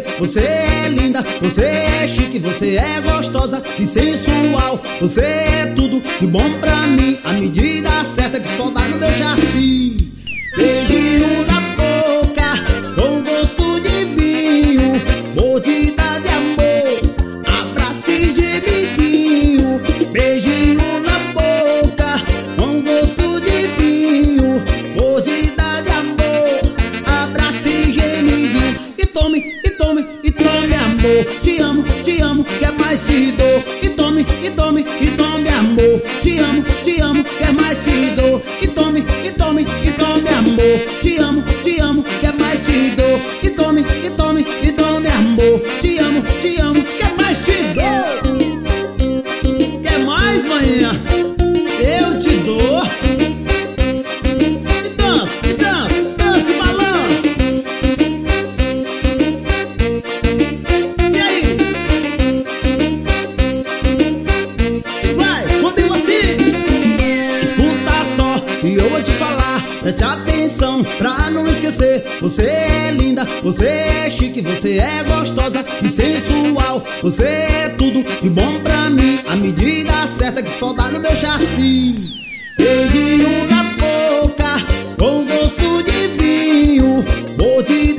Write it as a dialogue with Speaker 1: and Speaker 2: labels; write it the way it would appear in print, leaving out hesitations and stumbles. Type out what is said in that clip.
Speaker 1: Você é linda, você é chique, você é gostosa e sensual. Você é tudo de bom pra mim, a medida certa que só dá no meu chassi. Beijinho na boca, com gosto de vinho, mordida de amor, abraço e gemidinho. Beijinho na boca, com gosto de vinho, mordida de amor, abraço e gemidinho. E tome, e tome, e tome amor. Te amo, quer mais te dou. E tome, e tome, e tome amor. Te amo, quer mais te dou. E tome, e tome, e tome amor. Te amo, quer mais te dou. E tome, e tome, e tome amor. Te amo, quer mais te dou. Quer mais, manhã? Eu te dou. E dança, e dança, dança e balança. E aí? Vai, comigo assim. Escuta só e eu vou te falar. Preste atenção pra não esquecer. Você é linda, você é chique, você é gostosa e sensual. Você é tudo de bom pra mim, a medida certa que só dá no meu chassi. Beijinho na boca, com gosto de vinho, mordida